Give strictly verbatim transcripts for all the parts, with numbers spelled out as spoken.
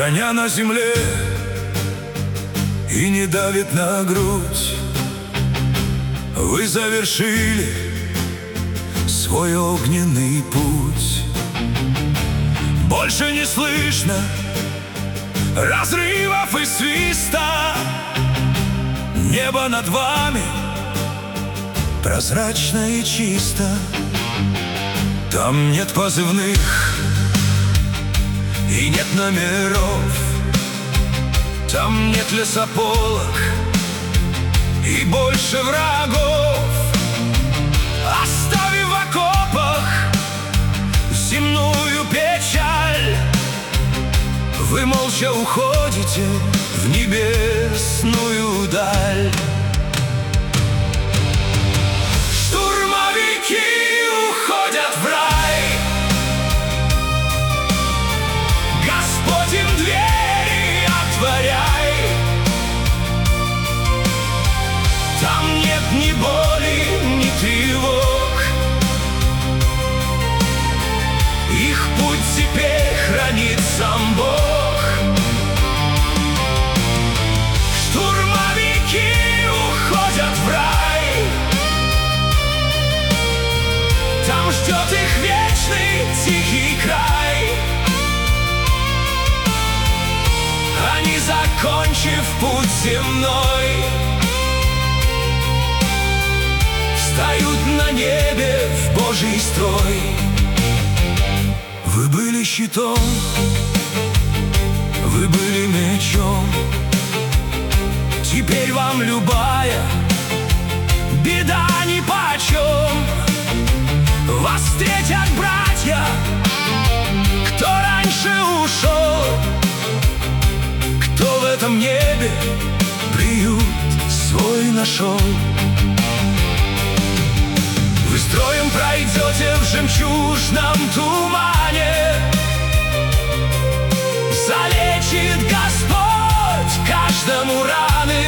храня на земле, и не давит на грудь. Вы завершили свой огненный путь. Больше не слышно разрывов и свиста. Небо над вами прозрачно и чисто. Там нет позывных и нет номеров. Там нет лесополок и больше врагов. Оставив в окопах земную печаль, вы молча уходите в небесную даль. Штурмовики уходят в рай. Господь им двери отворяй. Там нет ни боли, ни тревог. Их путь теперь хранит сам Бог. Штурмовики уходят в рай. Там ждет их вечный тихий край. Они, закончив путь земной, встают на небе в Божий строй. Вы были щитом, вы были мечом. Теперь вам любая беда нипочем. Вас встретят братья, кто раньше ушел, кто в этом небе приют свой нашел. Вы строем пройдете в жемчужном тумане. Залечит Господь каждому раны.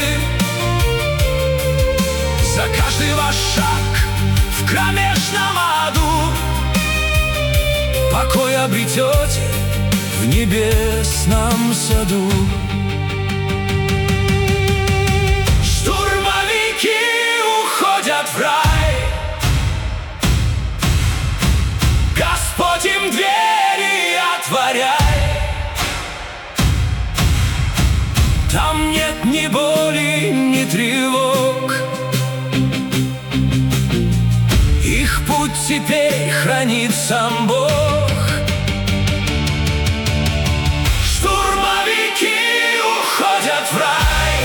За каждый ваш шаг в кромешном аду покой обретете в небесном саду. Штурмовики уходят в рай. Господь им двери отворяй. Там нет ни боли, ни тревог. Их путь теперь хранит сам Бог. Штурмовики уходят в рай.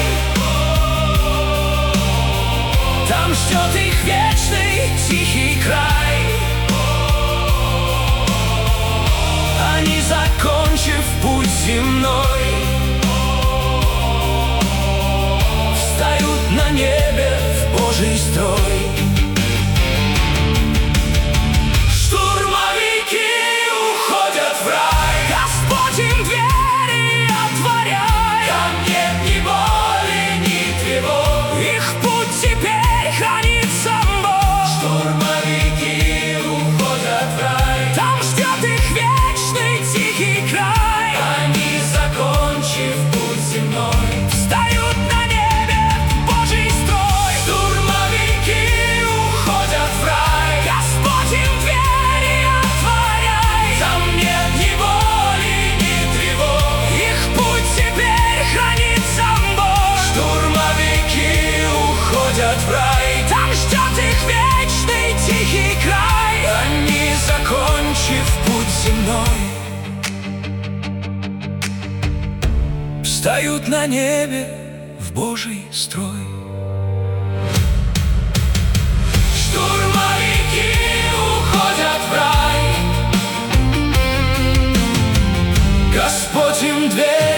Там ждет их вечный тихий край. Они, закончив путь земной, встают на небе в Божий строй. Штурмовики уходят в рай. Господь им двери отворяй. Там нет ни боли, ни тревог. Их путь теперь хранит сам Бог. Штурмовики уходят в рай. Там ждет их вечный тихий край. Они, закончив путь земной, встают на небе в Божий строй. Штурмовики уходят в рай. Господь им двери отворяй. Там нет ни боли, ни тревог. Их путь теперь хранит сам Бог. Штурмовики уходят в рай. Там ждет их вечный тихий край. Они, закончив путь земной, встают на небе в Божий строй. Штурмовики уходят в рай. Господь им дверь